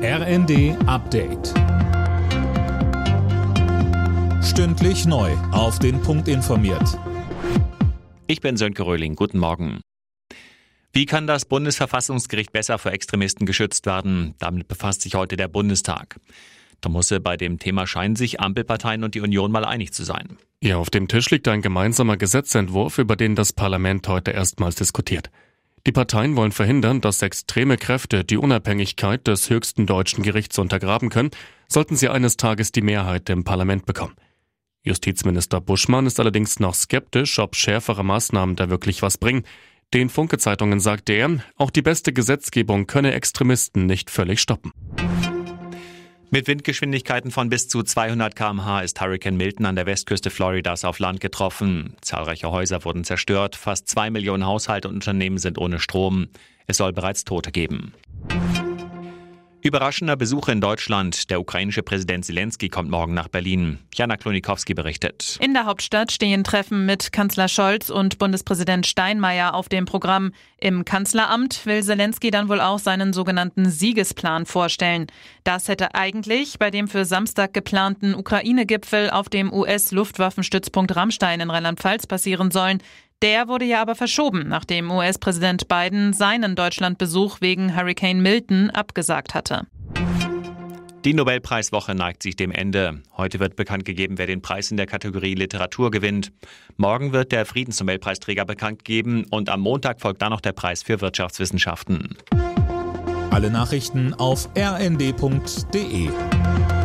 RND Update. Stündlich neu auf den Punkt informiert. Ich bin Sönke Röhling. Guten Morgen. Wie kann das Bundesverfassungsgericht besser vor Extremisten geschützt werden? Damit befasst sich heute der Bundestag. Da muss bei dem Thema scheinen sich Ampelparteien und die Union mal einig zu sein. Ja, auf dem Tisch liegt ein gemeinsamer Gesetzentwurf, über den das Parlament heute erstmals diskutiert. Die Parteien wollen verhindern, dass extreme Kräfte die Unabhängigkeit des höchsten deutschen Gerichts untergraben können, sollten sie eines Tages die Mehrheit im Parlament bekommen. Justizminister Buschmann ist allerdings noch skeptisch, ob schärfere Maßnahmen da wirklich was bringen. Den Funke-Zeitungen sagte er, auch die beste Gesetzgebung könne Extremisten nicht völlig stoppen. Mit Windgeschwindigkeiten von bis zu 200 km/h ist Hurricane Milton an der Westküste Floridas auf Land getroffen. Zahlreiche Häuser wurden zerstört, fast 2 Millionen Haushalte und Unternehmen sind ohne Strom. Es soll bereits Tote geben. Überraschender Besuch in Deutschland. Der ukrainische Präsident Zelensky kommt morgen nach Berlin. Jana Klonikowski berichtet. In der Hauptstadt stehen Treffen mit Kanzler Scholz und Bundespräsident Steinmeier auf dem Programm. Im Kanzleramt will Zelensky dann wohl auch seinen sogenannten Siegesplan vorstellen. Das hätte eigentlich bei dem für Samstag geplanten Ukraine-Gipfel auf dem US-Luftwaffenstützpunkt Ramstein in Rheinland-Pfalz passieren sollen. Der wurde ja aber verschoben, nachdem US-Präsident Biden seinen Deutschlandbesuch wegen Hurricane Milton abgesagt hatte. Die Nobelpreiswoche neigt sich dem Ende. Heute wird bekannt gegeben, wer den Preis in der Kategorie Literatur gewinnt. Morgen wird der Friedensnobelpreisträger bekannt gegeben und am Montag folgt dann noch der Preis für Wirtschaftswissenschaften. Alle Nachrichten auf rnd.de.